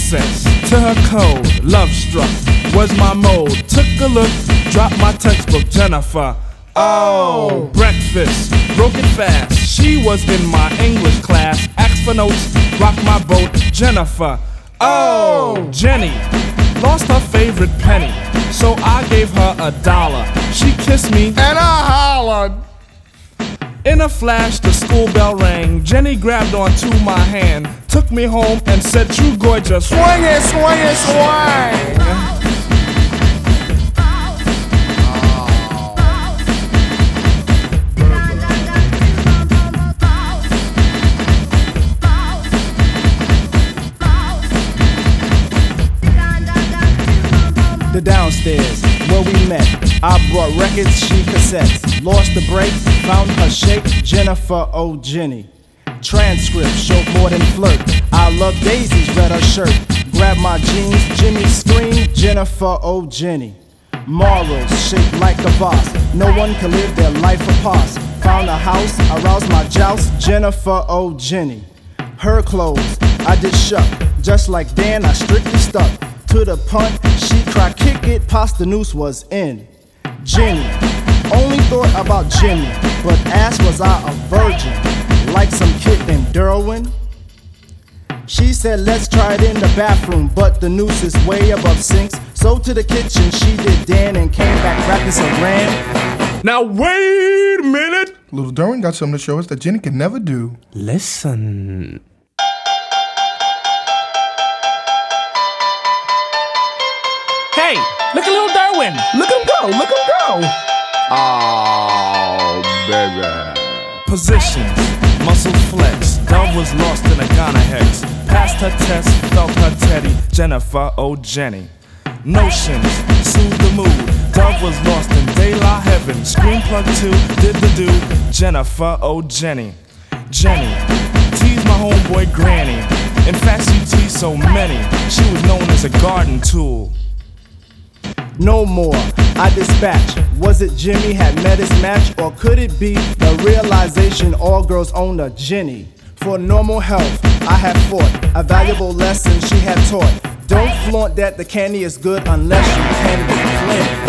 access to her code. Love struck was my mode. Took a look, dropped my textbook, Jennifer. Oh, breakfast, broke it fast. She was in my English class. Asked for notes, rock my boat, Jennifer. Oh, Jenny lost her favorite penny, so I gave her $1. She kissed me and I hollered. In a flash, the school bell rang. Jenny grabbed onto my hand, took me home and said, "True gorgeous, swing it, swing it, swing." The downstairs, where we met. I brought records, she cassettes. Lost the break, found her shape, Jennifer O. Jenny. Transcript showed more than flirt. I love daisies, read her shirt. Grabbed my jeans, Jimmy screamed, Jennifer O. Jenny. Morals shaped like a boss. No one can live their life apart. Found a house, aroused my joust, Jennifer O. Jenny. Her clothes, I did shuck. Just like Dan, I strictly stuck to the punt. She cried, kick it, past the noose was in. Jenny, only thought about Jimmy, but asked was I a virgin, like some kid named Derwin. She said let's try it in the bathroom, but the noose is way above sinks. So to the kitchen she did Dan and came back rapping some ran. Now wait a minute. Little Derwin got something to show us that Jenny can never do. Listen. Hey, look at little Derwin. Look him go, look him go. Oh, baby. Positions, muscle flex. Dove was lost in a Ghana hex. Passed her test, felt her teddy. Jennifer O. Jenny. Notions, soothed the mood. Dove was lost in De La Heaven. Screen plug 2, did the do. Jennifer O. Jenny. Jenny, teased my homeboy Granny. In fact, she teased so many. She was known as a garden tool. No more, I dispatch. Was it Jimmy had met his match, or could it be the realization all girls own a Jenny? For normal health, I had fought a valuable lesson she had taught. Don't flaunt that the candy is good unless you can be plenty.